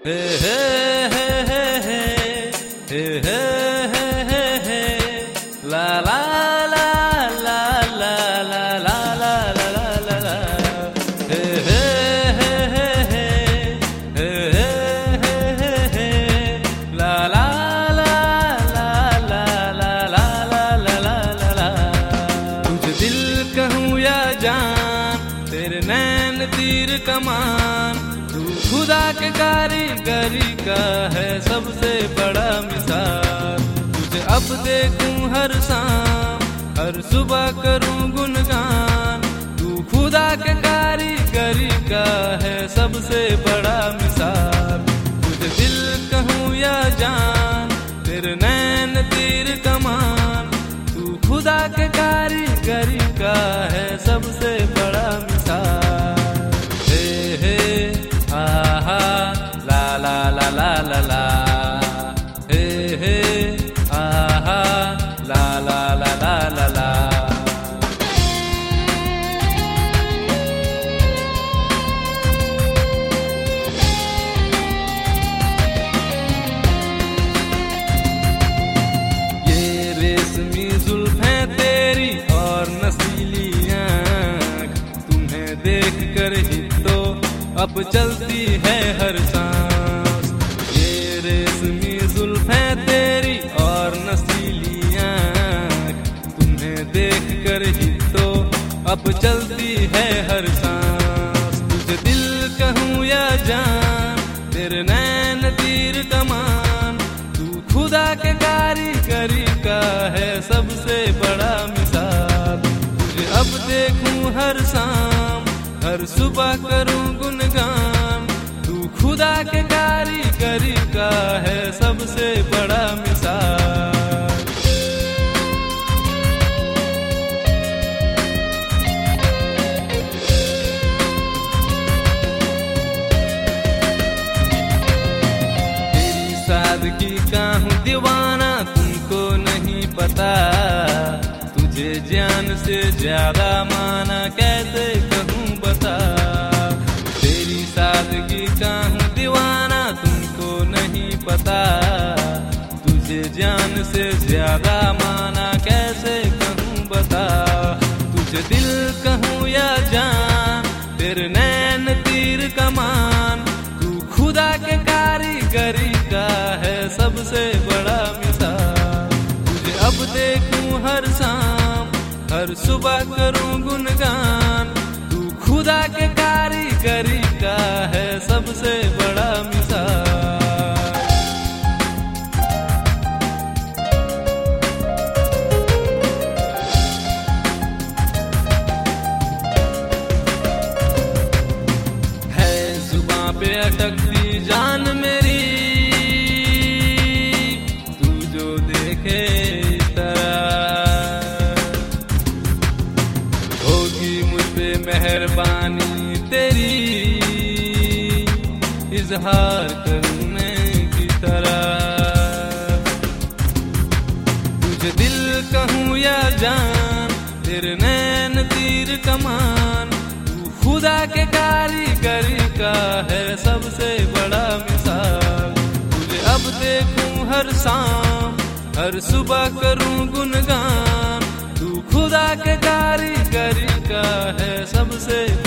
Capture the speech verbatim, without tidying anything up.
हे हे हे हे हे हे हे हे हे हे ला ला ला ला ला ला ला ला ला ला ला हे हे हे हे हे हे हे हे हे ला ला ला ला ला ला ला ला ला ला ला तुझे दिल कहूँ या जान तेरे नैन तीर कमान खुदा के कारीगरी का है सबसे बड़ा मिसाल। तुझे अब देखूं हर शाम हर सुबह करूं गुनगान। तू खुदा के कारीगरी का है सबसे बड़ा मिसाल। तुझे दिल कहूँ या जान तेरे नैन तीर कमान। तू खुदा के कारीगरी का है सबसे बड़ा मिसाल। हे हे आहा ला ला ला ला ला ला हे हे आहा ला ला ला ला ला ला ये रेशमी जुल्फें तेरी और नसीली आँख तुम्हें देख कर ही तो अब चलती है हर सांस। ये रेशमी जुल्फें तेरी और नसीली आँख तुम्हें देख कर ही तो अब चलती है हर सांस। तुझे दिल कहूँ या जान तेरे नैन तीर कमान। तू खुदा के कारीगरी का है सबसे बड़ा मिसाल। तुझे अब देखूँ हर शाम हर सुबह करूं गुनगान। तू खुदा के कारीगरी का है सबसे बड़ा मिसाल। तेरी सादगी का हूँ दीवाना तुमको नहीं पता। तुझे जान से ज्यादा माना कैसे कहूँ बता। तेरी सादगी का हूँ दीवाना तुमको नहीं पता। तुझे जान से ज्यादा माना कैसे कहूँ बता। तुझे दिल कहूँ या जान तेरे नैन तीर कमान। तू खुदा के कारीगरी का है सबसे बड़ा मिसाल। तुझे अब देखूँ हर शाम हर सुबह करूं गुनगान। तू खुदा के कारीगरी का है सबसे बड़ा मिसाल। है जुबां पे अटकती जान मेरी तू जो देखे मेहरबानी तेरी इजहार करने की तरह। तुझे दिल कहूँ या जान तेरे नैन तीर कमान। तू खुदा के कारीगरी का है सबसे बड़ा मिसाल। तुझे अब देखूँ हर शाम हर सुबह करूँ गुनगान। तू खुदा के कारीगरी का है सबसे